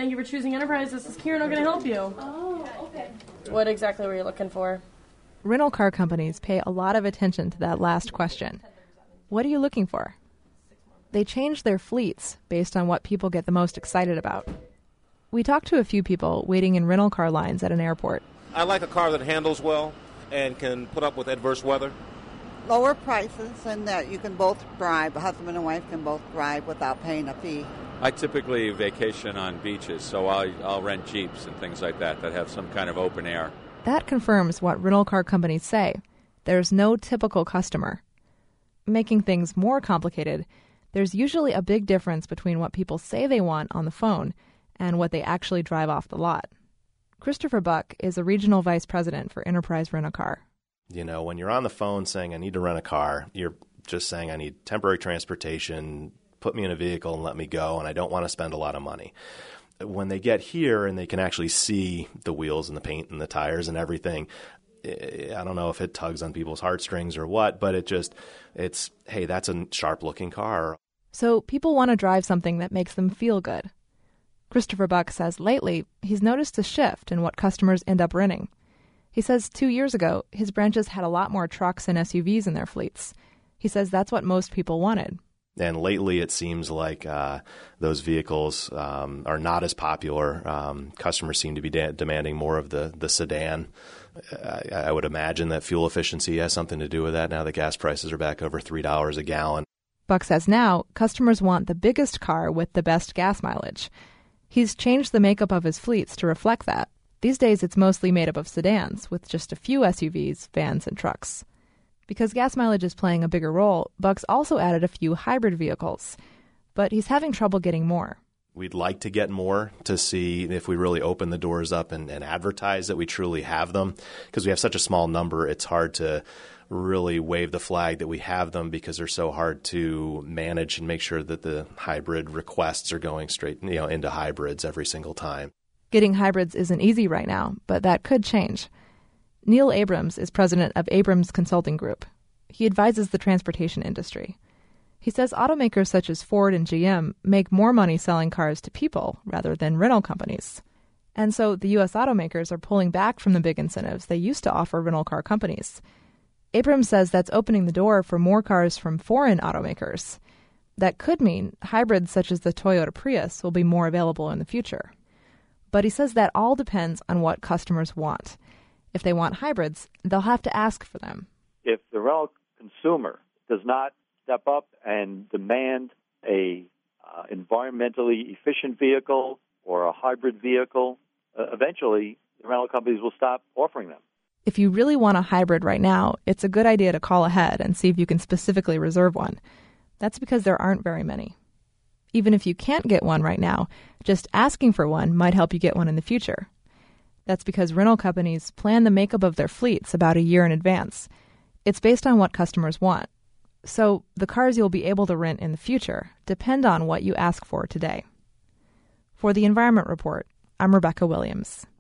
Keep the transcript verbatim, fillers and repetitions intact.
Thank you for choosing Enterprise. This is Kieran. How can I help you? Oh, okay. What exactly were you looking for? Rental car companies pay a lot of attention to that last question. What are you looking for? They change their fleets based on what people get the most excited about. We talked to a few people waiting in rental car lines at an airport. I like a car that handles well and can put up with adverse weather. Lower prices and that you can both drive, a husband and wife can both drive without paying a fee. I typically vacation on beaches, so I'll, I'll rent Jeeps and things like that that have some kind of open air. That confirms what rental car companies say. There's no typical customer. Making things more complicated, there's usually a big difference between what people say they want on the phone and what they actually drive off the lot. Christopher Buck is a regional vice president for Enterprise Rent-A-Car. You know, when you're on the phone saying, I need to rent a car, you're just saying, I need temporary transportation, put me in a vehicle and let me go, and I don't want to spend a lot of money. When they get here and they can actually see the wheels and the paint and the tires and everything, I don't know if it tugs on people's heartstrings or what, but it just, it's, hey, that's a sharp-looking car. So people want to drive something that makes them feel good. Christopher Buck says lately he's noticed a shift in what customers end up renting. He says two years ago, his branches had a lot more trucks and S U Vs in their fleets. He says that's what most people wanted. And lately it seems like uh, those vehicles um, are not as popular. Um, customers seem to be de- demanding more of the, the sedan. I, I would imagine that fuel efficiency has something to do with that now that gas prices are back over three dollars a gallon. Buck says now customers want the biggest car with the best gas mileage. He's changed the makeup of his fleets to reflect that. These days, it's mostly made up of sedans, with just a few S U Vs, vans, and trucks. Because gas mileage is playing a bigger role, Buck's also added a few hybrid vehicles. But he's having trouble getting more. We'd like to get more to see if we really open the doors up and, and advertise that we truly have them. Because we have such a small number, it's hard to really wave the flag that we have them because they're so hard to manage and make sure that the hybrid requests are going straight, you know, into hybrids every single time. Getting hybrids isn't easy right now, but that could change. Neil Abrams is president of Abrams Consulting Group. He advises the transportation industry. He says automakers such as Ford and G M make more money selling cars to people rather than rental companies. And so the U S automakers are pulling back from the big incentives they used to offer rental car companies. Abrams says that's opening the door for more cars from foreign automakers. That could mean hybrids such as the Toyota Prius will be more available in the future. But he says that all depends on what customers want. If they want hybrids, they'll have to ask for them. If the rental consumer does not step up and demand a uh, environmentally efficient vehicle or a hybrid vehicle, uh, eventually the rental companies will stop offering them. If you really want a hybrid right now, it's a good idea to call ahead and see if you can specifically reserve one. That's because there aren't very many. Even if you can't get one right now, just asking for one might help you get one in the future. That's because rental companies plan the makeup of their fleets about a year in advance. It's based on what customers want. So the cars you'll be able to rent in the future depend on what you ask for today. For the Environment Report, I'm Rebecca Williams.